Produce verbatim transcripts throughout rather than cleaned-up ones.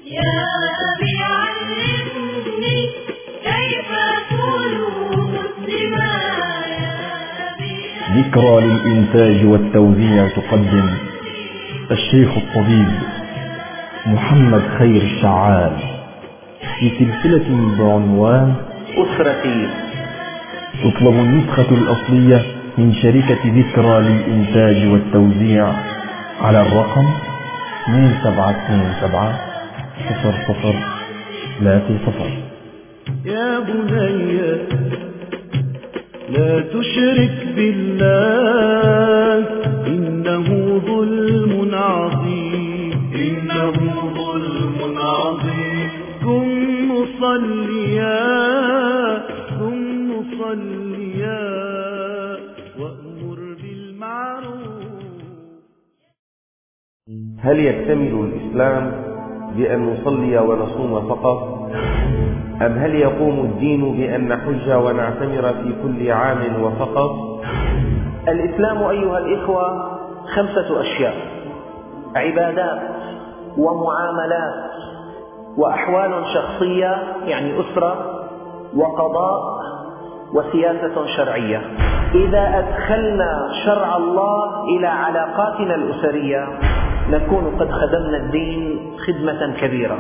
يا أبي علمني كيف أكون مسلما. ذكرى للإنتاج والتوزيع تقدم الشيخ الطبيب محمد خير الشعال في سلسلة بعنوان أسرتي. تطلب النسخة الأصلية من شركة ذكرى للإنتاج والتوزيع على الرقم اثنين سبعة اثنين سبعة صفر صفر ثلاثة صفر. يا بني لا تشرك بالله إنه ظلم عظيم، إنه ظلم عظيم. كن مصليا كن مصليا وأمر بالمعروف. هل يكتمل الإسلام بأن نصلي ونصوم فقط؟ أم هل يقوم الدين بأن نحج ونعتمر في كل عام وفقط؟ الإسلام أيها الإخوة خمسة أشياء: عبادات ومعاملات وأحوال شخصية يعني أسرة وقضاء وسياسة شرعية. إذا أدخلنا شرع الله إلى علاقاتنا الأسرية نكون قد خدمنا الدين خدمة كبيرة.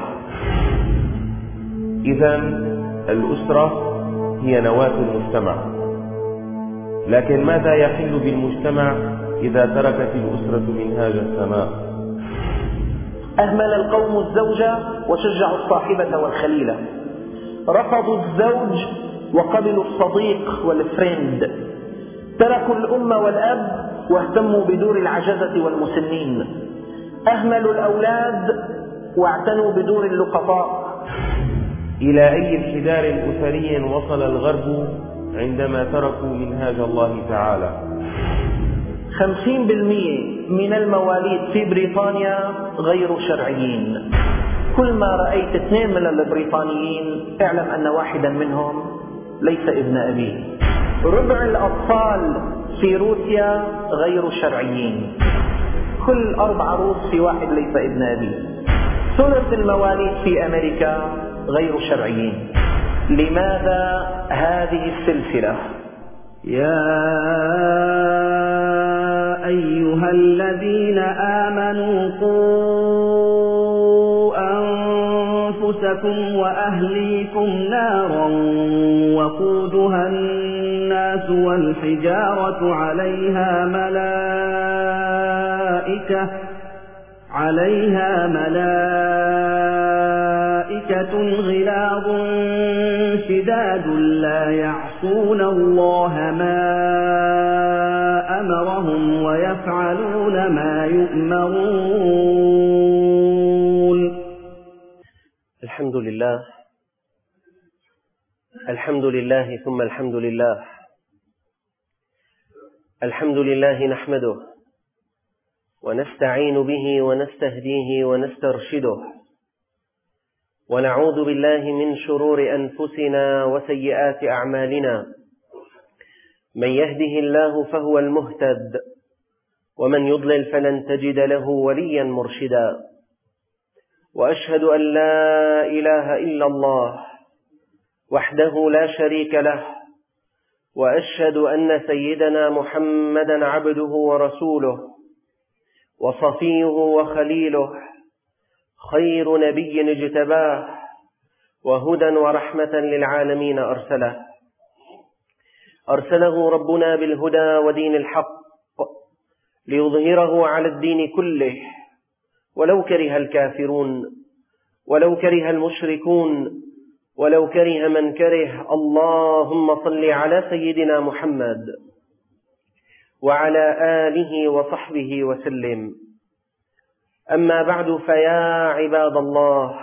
إذن الأسرة هي نواة المجتمع، لكن ماذا يحل بالمجتمع إذا تركت الأسرة منهاج السماء؟ أهمل القوم الزوجة وشجعوا الصاحبة والخليلة، رفضوا الزوج وقبلوا الصديق والفريند، تركوا الأم والأب واهتموا بدور العجزة والمسنين، أهملوا الأولاد واعتنوا بدور اللقطاء. إلى أي انحدار أسري وصل الغرب عندما تركوا منهاج الله تعالى؟ خمسين بالمئة من المواليد في بريطانيا غير شرعيين. كل ما رأيت اثنين من البريطانيين اعلم أن واحدا منهم ليس ابن أبيه. ربع الأطفال في روسيا غير شرعيين. كل أربع روس في واحد ليس ابن أبيه. ثلث المواليد في أمريكا غير شرعيين. لماذا هذه السلسلة؟ يا أيها الذين آمنوا قوا أنفسكم وأهليكم نارا وقودها الناس والحجارة عليها ملائكة عليها ملائكة غلاظ شداد لا يعصون الله ما أمرهم ويفعلون ما يؤمرون. الحمد لله الحمد لله ثم الحمد لله. الحمد لله نحمده ونستعين به ونستهديه ونسترشده، ونعوذ بالله من شرور أنفسنا وسيئات أعمالنا. من يهده الله فهو المهتد، ومن يضلل فلن تجد له وليا مرشدا. وأشهد أن لا إله إلا الله وحده لا شريك له، وأشهد أن سيدنا محمدا عبده ورسوله وصفيه وخليله، خير نبي اجتباه وهدى ورحمة للعالمين أرسله. أرسله ربنا بالهدى ودين الحق ليظهره على الدين كله ولو كره الكافرون ولو كره المشركون ولو كره من كره. اللهم صل على سيدنا محمد وعلى آله وصحبه وسلم. أما بعد، فيا عباد الله،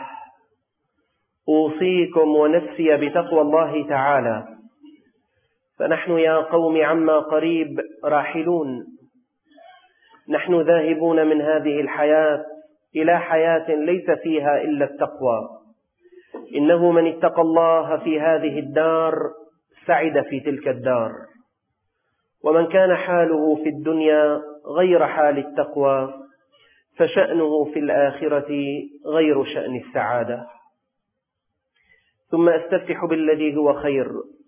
أوصيكم ونفسي بتقوى الله تعالى، فنحن يا قوم عما قريب راحلون. نحن ذاهبون من هذه الحياة إلى حياة ليس فيها إلا التقوى. إنه من اتقى الله في هذه الدار سعد في تلك الدار، ومن كان حاله في الدنيا غير حال التقوى فشأنه في الآخرة غير شأن السعادة. ثم أستفتح بالذي هو خير.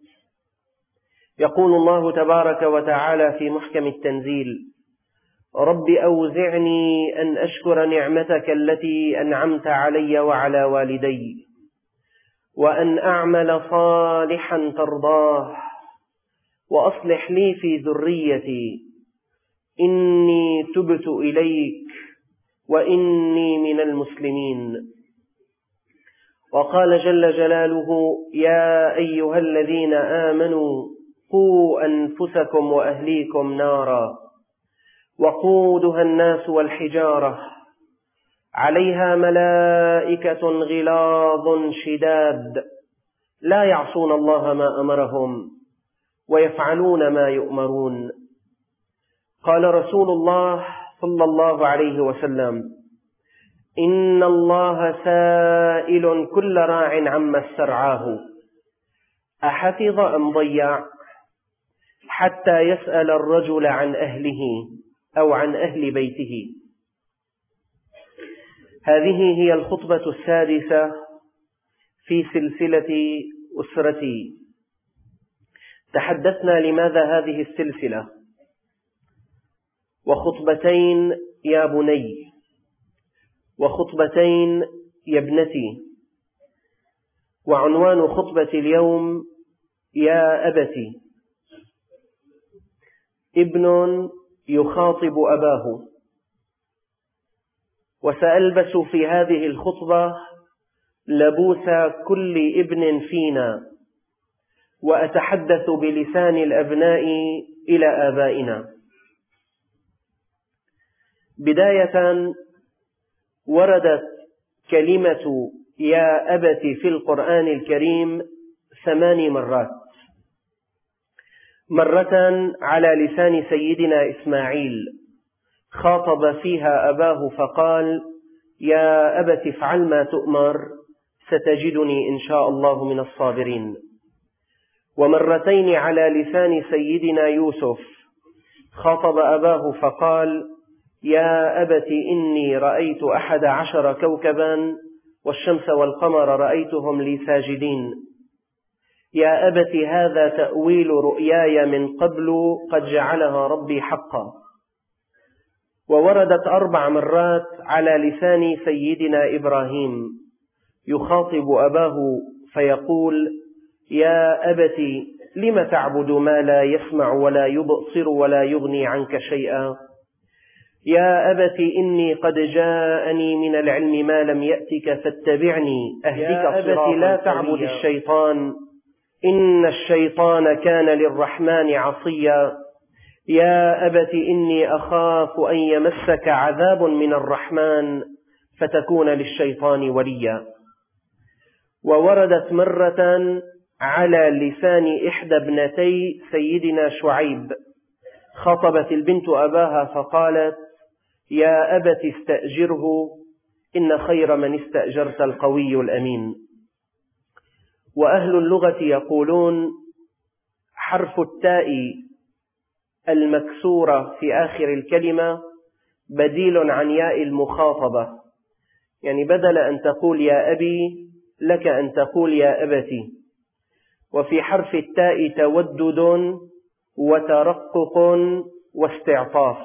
يقول الله تبارك وتعالى في محكم التنزيل: رب أوزعني أن أشكر نعمتك التي أنعمت علي وعلى والدي وأن أعمل صالحا ترضاه وأصلح لي في ذريتي إني تبت إليك وإني من المسلمين. وقال جل جلاله: يا أيها الذين آمنوا قوا أنفسكم وأهليكم نارا وقودها الناس والحجارة عليها ملائكة غلاظ شداد لا يعصون الله ما أمرهم ويفعلون ما يؤمرون. قال رسول الله صلى الله عليه وسلم: إن الله سائل كل راع عما استرعاه أحفظ أم ضيع، حتى يسأل الرجل عن أهله أو عن أهل بيته. هذه هي الخطبة السادسة في سلسلة أسرتي. تحدثنا لماذا هذه السلسلة، وخطبتين يا بني، وخطبتين يا ابنتي، وعنوان خطبة اليوم يا أبتي. ابن يخاطب أباه، وسألبس في هذه الخطبة لبوس كل ابن فينا، وأتحدث بلسان الأبناء إلى آبائنا. بداية، وردت كلمة يا أبت في القرآن الكريم ثمان مرات. مرة على لسان سيدنا إسماعيل خاطب فيها أباه فقال: يا أبت افعل ما تؤمر ستجدني إن شاء الله من الصابرين. ومرتين على لسان سيدنا يوسف خاطب أباه فقال: يا أبت إني رأيت أحد عشر كوكبا والشمس والقمر رأيتهم لي ساجدين. يا أبت هذا تأويل رؤياي من قبل قد جعلها ربي حقا. ووردت أربع مرات على لسان سيدنا إبراهيم يخاطب أباه فيقول: يا أبت لم تعبد ما لا يسمع ولا يبصر ولا يغني عنك شيئا. يا أبت إني قد جاءني من العلم ما لم يأتك فاتبعني أهدك صراطا سويا. يا أبت لا تعبد الشيطان إن الشيطان كان للرحمن عصيا. يا أبت إني أخاف أن يمسك عذاب من الرحمن فتكون للشيطان وليا. ووردت مرة على لسان إحدى ابنتي سيدنا شعيب خاطبت البنت أباها فقالت: يا أبت استأجره إن خير من استأجرت القوي الأمين. وأهل اللغة يقولون: حرف التاء المكسورة في آخر الكلمة بديل عن ياء المخاطبة، يعني بدل أن تقول يا أبي لك أن تقول يا أبتي. وفي حرف التاء تودد وترقق واستعطاف.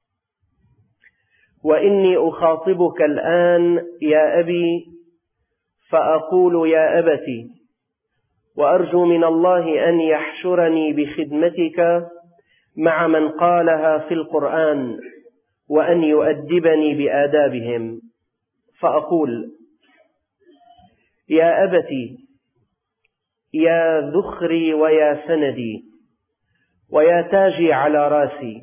وإني أخاطبك الآن يا أبي فأقول يا أبتي، وأرجو من الله أن يحشرني بخدمتك مع من قالها في القرآن وأن يؤدبني بآدابهم. فأقول: يا أبتي يا ذخري ويا سندي ويا تاجي على راسي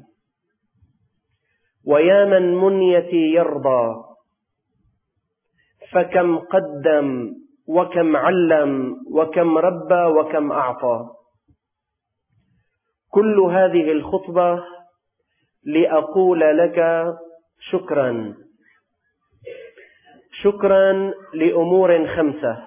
ويا من منيتي يرضى، فكم قدم وكم علم وكم ربى وكم أعطى. كل هذه الخطبة لأقول لك شكرا. شكرا لأمور خمسة.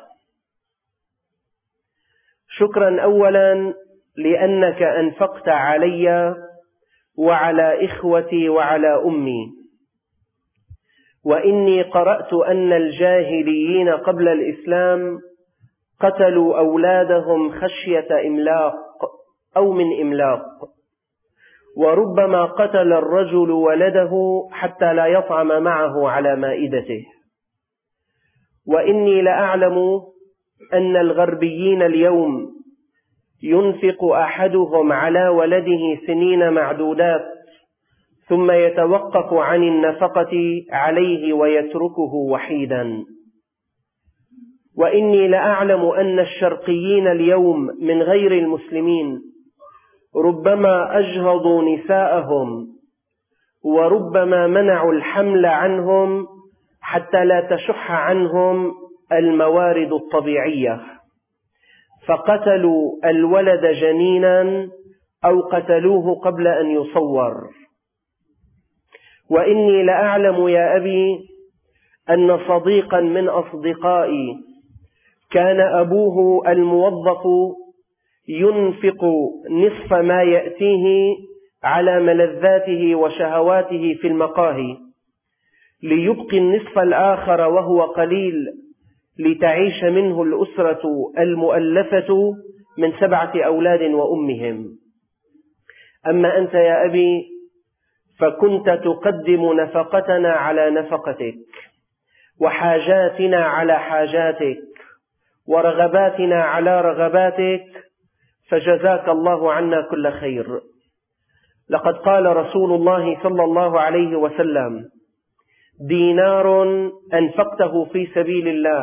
شكرا أولا لأنك أنفقت علي وعلى إخوتي وعلى أمي. وإني قرأت أن الجاهليين قبل الإسلام قتلوا أولادهم خشية إملاق أو من إملاق، وربما قتل الرجل ولده حتى لا يطعم معه على مائدته. وإني لأعلم أن الغربيين اليوم ينفق أحدهم على ولده سنين معدودات ثم يتوقف عن النفقة عليه ويتركه وحيدا. وإني لأعلم أن الشرقيين اليوم من غير المسلمين ربما أجهضوا نساءهم وربما منعوا الحمل عنهم حتى لا تشح عنهم الموارد الطبيعية، فقتلوا الولد جنينا أو قتلوه قبل أن يصور. وإني لأعلم يا أبي أن صديقا من أصدقائي كان أبوه الموظف ينفق نصف ما يأتيه على ملذاته وشهواته في المقاهي ليبقي النصف الآخر وهو قليل لتعيش منه الأسرة المؤلفة من سبعة أولاد وأمهم. أما أنت يا أبي فكنت تقدم نفقتنا على نفقتك، وحاجاتنا على حاجاتك، ورغباتنا على رغباتك، فجزاك الله عنا كل خير. لقد قال رسول الله صلى الله عليه وسلم: دينار أنفقته في سبيل الله،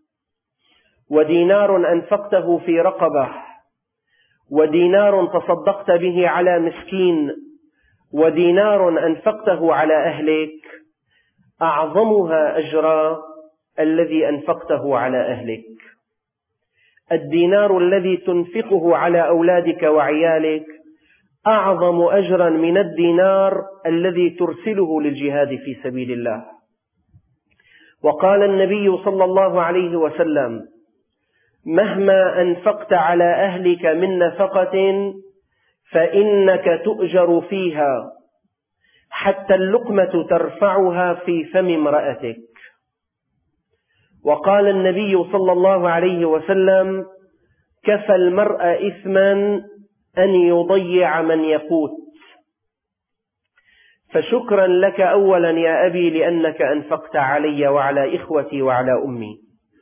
ودينار أنفقته في رقبة، ودينار تصدقت به على مسكين، ودينار أنفقته على أهلك، أعظمها أجرا الذي أنفقته على أهلك. الدينار الذي تنفقه على أولادك وعيالك أعظم أجرا من الدينار الذي ترسله للجهاد في سبيل الله. وقال النبي صلى الله عليه وسلم: مهما أنفقت على أهلك من نفقة فإنك تؤجر فيها حتى اللقمة ترفعها في فم امرأتك. وقال النبي صلى الله عليه وسلم: كفى المرء إثما أن يضيع من يقوت. فشكرا لك أولا يا أبي لأنك أنفقت علي وعلى إخوتي وعلى أمي.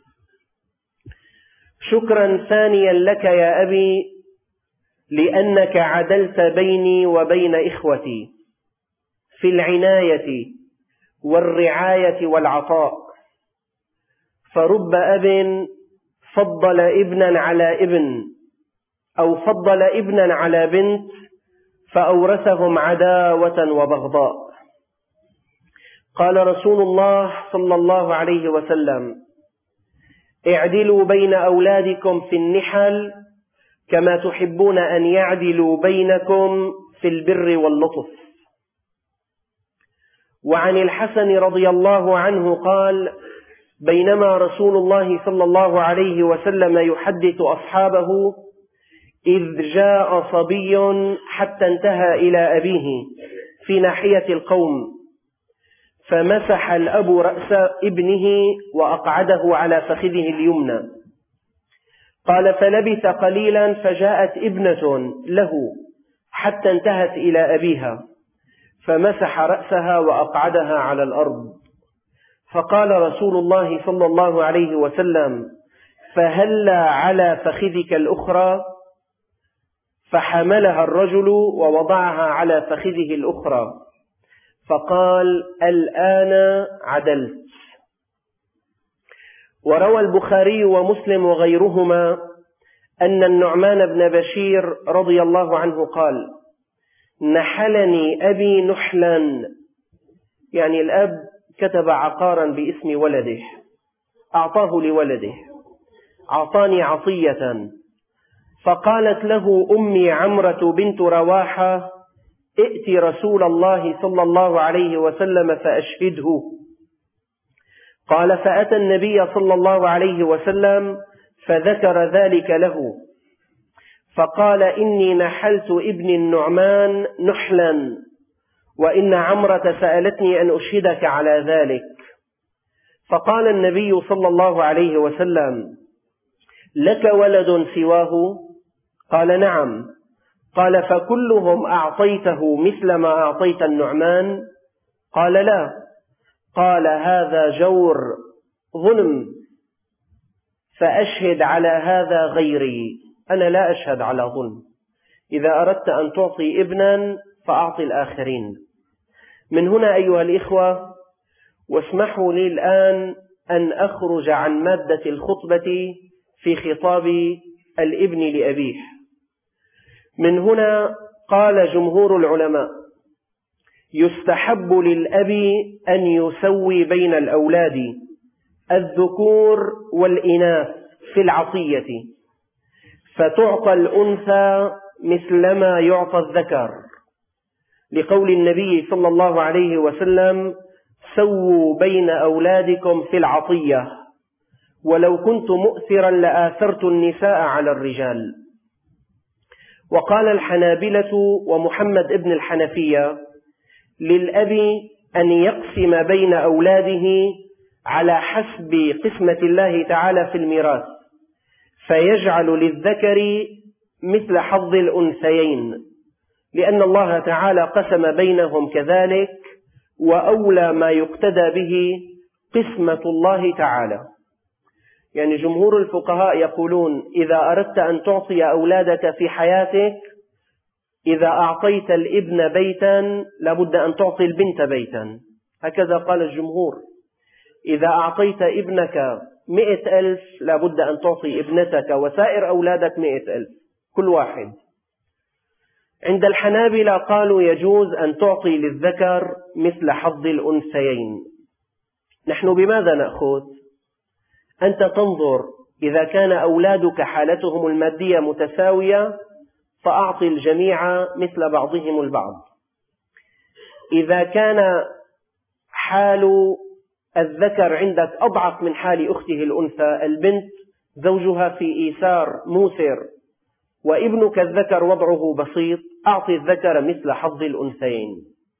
شكرا ثانيا لك يا أبي لأنك عدلت بيني وبين إخوتي في العناية والرعاية والعطاء. فرب أب فضل ابنا على ابن أو فضل ابنا على بنت فأورثهم عداوة وبغضاء. قال رسول الله صلى الله عليه وسلم: اعدلوا بين أولادكم في النحل كما تحبون أن يعدلوا بينكم في البر واللطف. وعن الحسن رضي الله عنه قال: بينما رسول الله صلى الله عليه وسلم يحدث أصحابه إذ جاء صبي حتى انتهى إلى أبيه في ناحية القوم، فمسح الأب رأس ابنه وأقعده على فخذه اليمنى. قال: فلبث قليلا فجاءت ابنة له حتى انتهت إلى أبيها فمسح رأسها وأقعدها على الأرض. فقال رسول الله صلى الله عليه وسلم: فهلا على فخذك الأخرى؟ فحملها الرجل ووضعها على فخذه الأخرى، فقال: الآن عدلت. وروى البخاري ومسلم وغيرهما أن النعمان بن بشير رضي الله عنه قال: نحلني أبي نحلا، يعني الأب كتب عقارا باسم ولده أعطاه لولده، أعطاني عطية. فقالت له أمي عمرة بنت رواحة: ائت رسول الله صلى الله عليه وسلم فأشهده. قال: فأتى النبي صلى الله عليه وسلم فذكر ذلك له، فقال: إني نحلت ابن النعمان نحلا، وإن عمرة سألتني أن أشهدك على ذلك. فقال النبي صلى الله عليه وسلم: لك ولد سواه؟ قال: نعم. قال: فكلهم أعطيته مثل ما أعطيت النعمان؟ قال: لا. قال: هذا جور، ظلم، فأشهد على هذا غيري، أنا لا أشهد على ظلم. إذا أردت أن تعطي ابنا فأعطي الآخرين. من هنا أيها الإخوة، واسمحوا لي الآن أن أخرج عن مادة الخطبة في خطاب الابن لأبيه. من هنا قال جمهور العلماء: يستحب للأب أن يسوي بين الأولاد الذكور والإناث في العطية، فتعطى الأنثى مثلما يعطى الذكر، لقول النبي صلى الله عليه وسلم: سووا بين أولادكم في العطية، ولو كنت مؤثرا لآثرت النساء على الرجال. وقال الحنابلة ومحمد ابن الحنفية: للأب أن يقسم بين أولاده على حسب قسمة الله تعالى في الميراث، فيجعل للذكر مثل حظ الأنثيين، لأن الله تعالى قسم بينهم كذلك، وأولى ما يقتدى به قسمة الله تعالى. يعني جمهور الفقهاء يقولون: إذا أردت أن تعطي أولادك في حياتك، إذا أعطيت الابن بيتا لابد أن تعطي البنت بيتا، هكذا قال الجمهور. إذا أعطيت ابنك مئة ألف لابد أن تعطي ابنتك وسائر أولادك مئة ألف كل واحد. عند الحنابلة قالوا يجوز أن تعطي للذكر مثل حظ الأنثيين. نحن بماذا نأخذ؟ أنت تنظر، إذا كان أولادك حالتهم المادية متساوية فأعطي الجميع مثل بعضهم البعض. إذا كان حال الذكر عندك أضعف من حال أخته الأنثى، البنت زوجها في إيثار موثر وابنك الذكر وضعه بسيط، أعطي الذكر مثل حظ الأنثيين.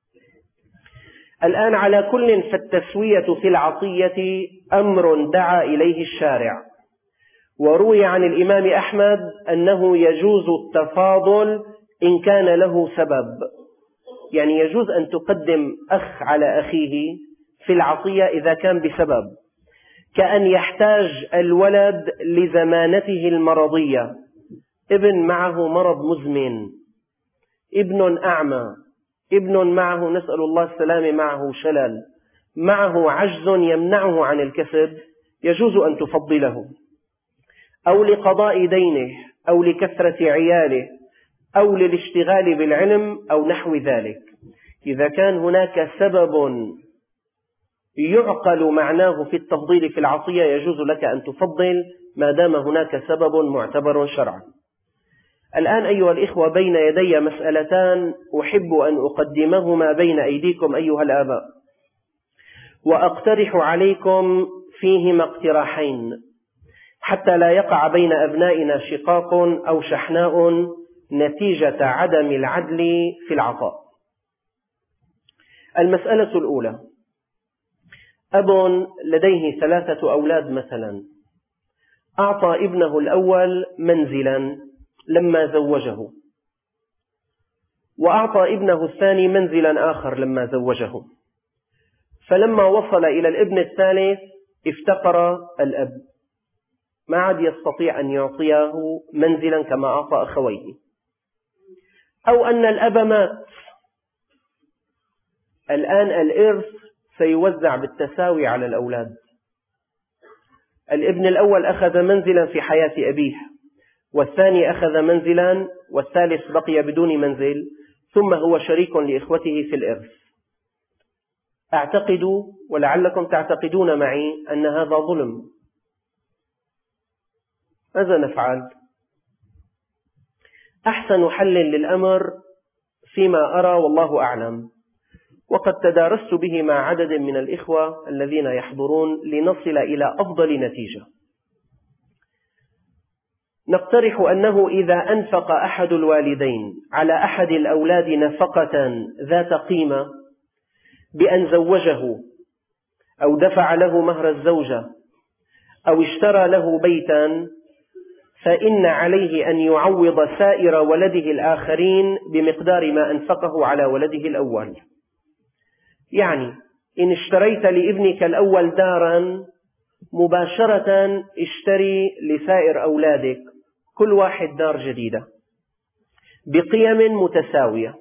الآن على كل، فالتسوية في العطية أمر دعا إليه الشارع، وروي عن الإمام أحمد أنه يجوز التفاضل إن كان له سبب، يعني يجوز أن تقدم أخ على أخيه في العطية إذا كان بسبب، كأن يحتاج الولد لزمانته المرضية، ابن معه مرض مزمن، ابن أعمى، ابن معه نسأل الله السلامة معه شلل، معه عجز يمنعه عن الكسب، يجوز أن تفضله، أو لقضاء دينه، أو لكثرة عياله، أو للاشتغال بالعلم، أو نحو ذلك. إذا كان هناك سبب يعقل معناه في التفضيل في العطية يجوز لك أن تفضل ما دام هناك سبب معتبر شرعا. الآن أيها الإخوة، بين يدي مسألتان أحب أن أقدمهما بين أيديكم أيها الآباء، وأقترح عليكم فيهما اقتراحين حتى لا يقع بين أبنائنا شقاق أو شحناء نتيجة عدم العدل في العطاء. المسألة الأولى: أب لديه ثلاثة أولاد مثلا، أعطى ابنه الأول منزلا لما زوجه، وأعطى ابنه الثاني منزلا آخر لما زوجه، فلما وصل إلى الابن الثالث افتقر الأب، ما عاد يستطيع أن يعطيه منزلا كما أعطى أخويه. أو أن الأب مات، الآن الإرث سيوزع بالتساوي على الأولاد. الابن الأول أخذ منزلا في حياة أبيه، والثاني أخذ منزلا، والثالث بقي بدون منزل، ثم هو شريك لإخوته في الإرث. أعتقد ولعلكم تعتقدون معي أن هذا ظلم. ماذا نفعل؟ أحسن حل للأمر فيما أرى والله أعلم، وقد تدارست به مع عدد من الإخوة الذين يحضرون لنصل إلى أفضل نتيجة. نقترح أنه إذا أنفق أحد الوالدين على أحد الأولاد نفقة ذات قيمة بأن زوجه أو دفع له مهر الزوجة أو اشترى له بيتا، فإن عليه أن يعوض سائر ولده الآخرين بمقدار ما أنفقه على ولده الأول. يعني إن اشتريت لابنك الأول دارا، مباشرة اشتري لسائر أولادك كل واحد دار جديدة بقيم متساوية.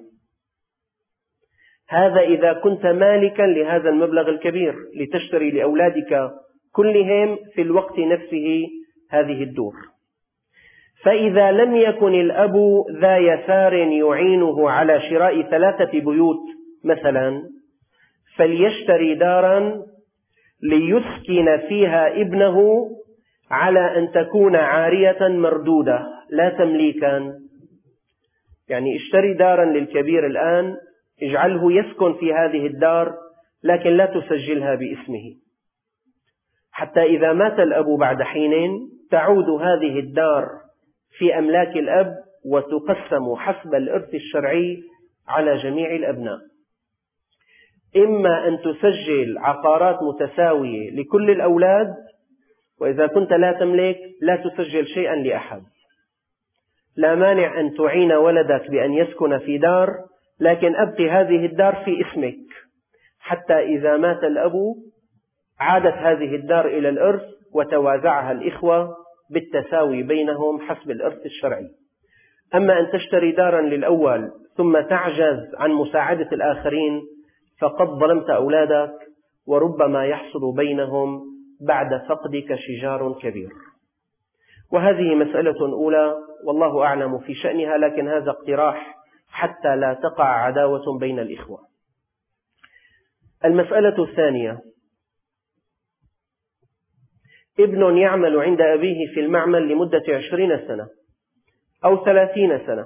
هذا إذا كنت مالكا لهذا المبلغ الكبير لتشتري لأولادك كلهم في الوقت نفسه هذه الدور. فإذا لم يكن الأب ذا يسار يعينه على شراء ثلاثة بيوت مثلا، فليشتري دارا ليسكن فيها ابنه على أن تكون عارية مردودة لا تمليكا. يعني اشتري دارا للكبير الآن، اجعله يسكن في هذه الدار لكن لا تسجلها باسمه، حتى إذا مات الأب بعد حين تعود هذه الدار في أملاك الأب وتقسم حسب الإرث الشرعي على جميع الأبناء. إما أن تسجل عقارات متساوية لكل الأولاد، وإذا كنت لا تملك لا تسجل شيئا لأحد. لا مانع أن تعين ولدك بأن يسكن في دار، لكن أبقي هذه الدار في اسمك حتى إذا مات الأب عادت هذه الدار إلى الإرث وتوازعها الإخوة بالتساوي بينهم حسب الإرث الشرعي. أما أن تشتري دارا للأول ثم تعجز عن مساعدة الآخرين فقد ظلمت أولادك، وربما يحصل بينهم بعد فقدك شجار كبير. وهذه مسألة أولى والله أعلم في شأنها، لكن هذا اقتراح حتى لا تقع عداوة بين الإخوة. المسألة الثانية: ابن يعمل عند أبيه في المعمل لمدة عشرين سنة أو ثلاثين سنة،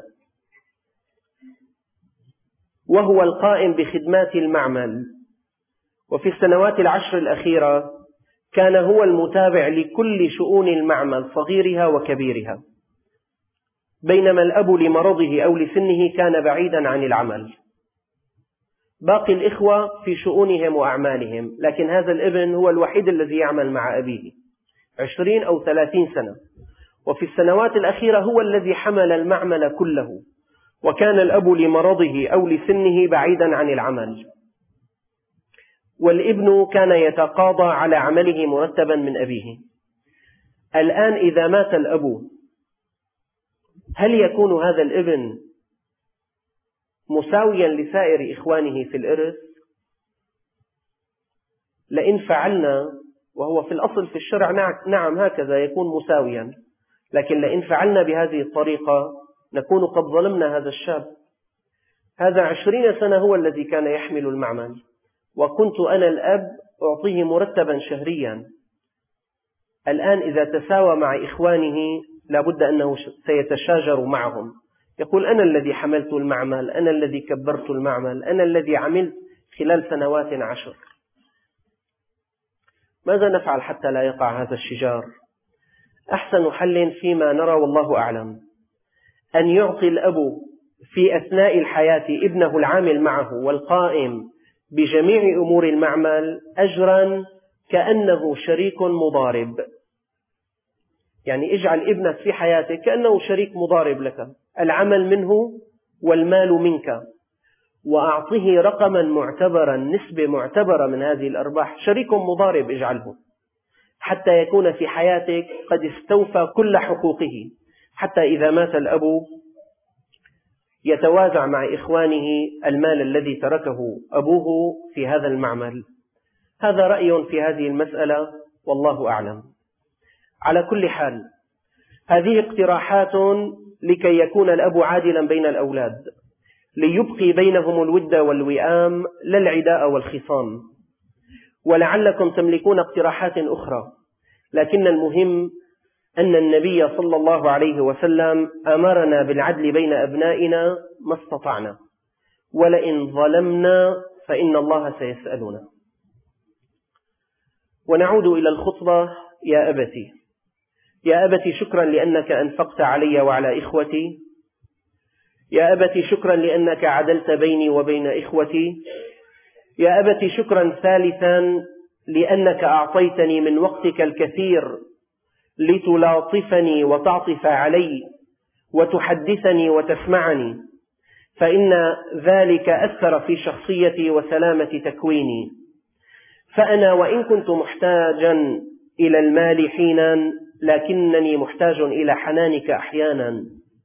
وهو القائم بخدمات المعمل، وفي السنوات العشر الأخيرة كان هو المتابع لكل شؤون المعمل صغيرها وكبيرها، بينما الأب لمرضه أو لسنه كان بعيدا عن العمل. باقي الإخوة في شؤونهم وأعمالهم، لكن هذا الابن هو الوحيد الذي يعمل مع أبيه عشرين أو ثلاثين سنة، وفي السنوات الأخيرة هو الذي حمل المعمل كله، وكان الأب لمرضه أو لسنه بعيدا عن العمل، والابن كان يتقاضى على عمله مرتبا من أبيه. الآن إذا مات الأب، هل يكون هذا الابن مساويا لسائر إخوانه في الإرث؟ لئن فعلنا، وهو في الأصل في الشرع نعم هكذا يكون مساويا، لكن لئن فعلنا بهذه الطريقة نكون قد ظلمنا هذا الشاب. هذا عشرين سنة هو الذي كان يحمل المعمل، وكنت أنا الأب أعطيه مرتبا شهريا. الآن إذا تساوى مع إخوانه لابد أنه سيتشاجر معهم، يقول أنا الذي حملت المعمل، أنا الذي كبرت المعمل، أنا الذي عملت خلال سنوات عشر. ماذا نفعل حتى لا يقع هذا الشجار؟ أحسن حل فيما نرى والله أعلم أن يعطي الأب في أثناء الحياة ابنه العامل معه والقائم بجميع أمور المعمل أجرا كأنه شريك مضارب. يعني اجعل ابنك في حياتك كأنه شريك مضارب لك، العمل منه والمال منك، وأعطه رقما معتبرا، نسبة معتبرة من هذه الأرباح، شريك مضارب اجعله، حتى يكون في حياتك قد استوفى كل حقوقه، حتى إذا مات الأب يتوازع مع إخوانه المال الذي تركه أبوه في هذا المعمل. هذا رأي في هذه المسألة والله أعلم. على كل حال هذه اقتراحات لكي يكون الأب عادلا بين الأولاد، ليبقي بينهم الود والوئام لا العداء والخصام. ولعلكم تملكون اقتراحات أخرى، لكن المهم أن النبي صلى الله عليه وسلم أمرنا بالعدل بين أبنائنا ما استطعنا، ولئن ظلمنا فإن الله سيسألنا. ونعود إلى الخطبة. يا أبتي يا أبتي شكرا لأنك أنفقت علي وعلى إخوتي. يا أبتي شكرا لأنك عدلت بيني وبين إخوتي. يا أبتي شكرا ثالثا لأنك أعطيتني من وقتك الكثير لتلاطفني وتعطف علي وتحدثني وتسمعني، فإن ذلك أثر في شخصيتي وسلامة تكويني. فأنا وإن كنت محتاجا إلى المال حينا، لكنني محتاج إلى حنانك أحيانا.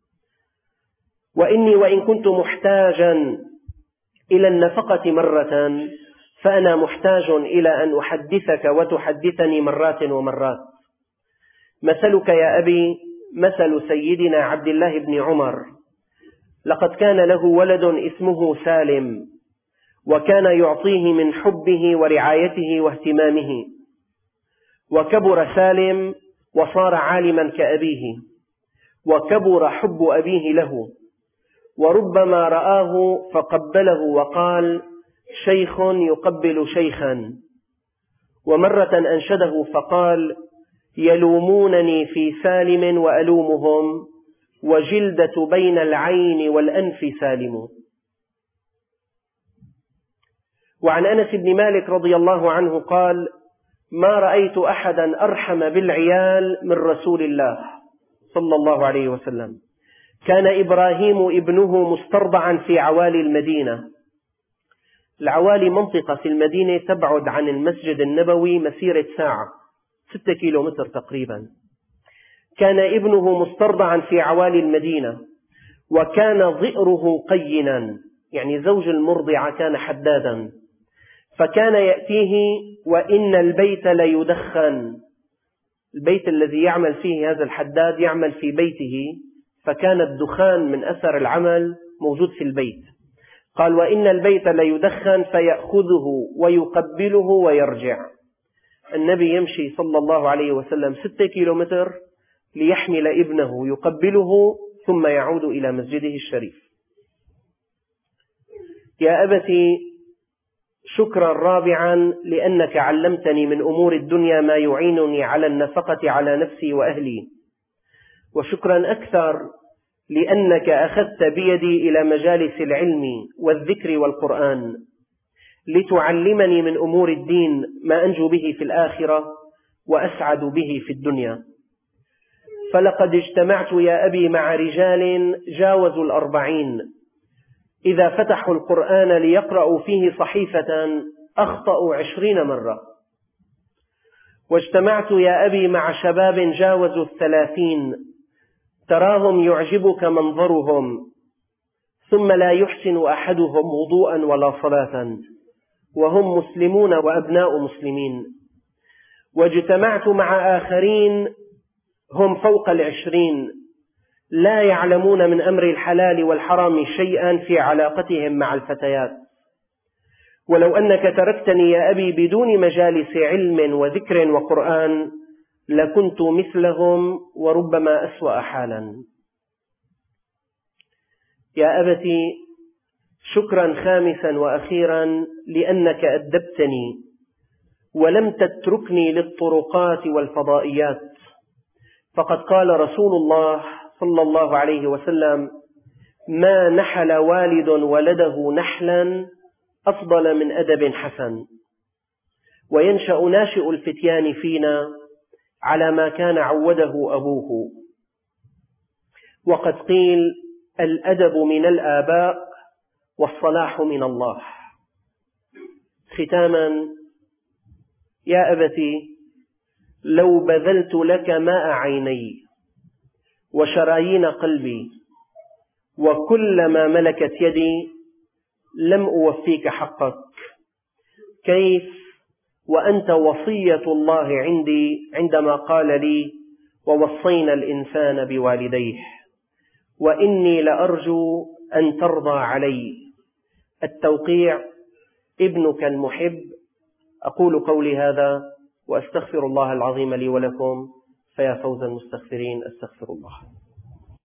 وإني وإن كنت محتاجا إلى النفقة مرة، فأنا محتاج إلى أن أحدثك وتحدثني مرات ومرات. مثلك يا أبي مثل سيدنا عبد الله بن عمر، لقد كان له ولد اسمه سالم، وكان يعطيه من حبه ورعايته واهتمامه، وكبر سالم وصار عالما كأبيه، وكبر حب أبيه له، وربما رآه فقبله وقال: شيخ يقبل شيخا. ومرة أنشده فقال: يلومونني في سالم وألومهم، وجلدة بين العين والأنف سالم. وعن أنس بن مالك رضي الله عنه قال: ما رأيت أحدا أرحم بالعيال من رسول الله صلى الله عليه وسلم. كان إبراهيم ابنه مسترضعا في عوالي المدينة. العوالي منطقة في المدينة تبعد عن المسجد النبوي مسيرة ساعة، ستة كيلو متر تقريبا. كان ابنه مسترضعا في عوالي المدينة، وكان ظئره قينا، يعني زوج المرضعة كان حدادا، فكان يأتيه وإن البيت ليدخن. البيت الذي يعمل فيه هذا الحداد يعمل في بيته، فكان الدخان من أثر العمل موجود في البيت. قال: وإن البيت ليدخن، فيأخذه ويقبله ويرجع. النبي يمشي صلى الله عليه وسلم ستة كيلو متر ليحمل ابنه يقبله ثم يعود إلى مسجده الشريف. يا أبتي، شكرا رابعا لأنك علمتني من أمور الدنيا ما يعينني على النفقة على نفسي وأهلي. وشكرا أكثر لأنك أخذت بيدي إلى مجالس العلم والذكر والقرآن لتعلمني من أمور الدين ما أنجو به في الآخرة وأسعد به في الدنيا. فلقد اجتمعت يا أبي مع رجال جاوزوا الأربعين، إذا فتحوا القرآن ليقرأوا فيه صحيفة أخطأوا عشرين مرة. واجتمعت يا أبي مع شباب جاوزوا الثلاثين، تراهم يعجبك منظرهم، ثم لا يحسن أحدهم وضوءا ولا صلاة، وهم مسلمون وأبناء مسلمين. واجتمعت مع آخرين هم فوق العشرين، لا يعلمون من أمر الحلال والحرام شيئا في علاقتهم مع الفتيات. ولو أنك تركتني يا أبي بدون مجالس علم وذكر وقرآن لكنت مثلهم وربما أسوأ حالا. يا أبتي، شكرا خامسا وأخيرا لأنك أدبتني ولم تتركني للطرقات والفضائيات. فقد قال رسول الله صلى الله عليه وسلم: ما نحل والد ولده نحلا أفضل من أدب حسن. وينشأ ناشئ الفتيان فينا على ما كان عوده أبوه. وقد قيل: الأدب من الآباء والصلاح من الله. ختاما، يا أبتي، لو بذلت لك ماء عيني وشرايين قلبي وكل ما ملكت يدي لم أوفيك حقك. كيف وأنت وصية الله عندي عندما قال لي: ووصينا الإنسان بوالديه، وإني لأرجو أن ترضى علي. التوقيع: ابنك المحب. أقول قولي هذا وأستغفر الله العظيم لي ولكم، فيا فوز المستغفرين. أستغفر الله.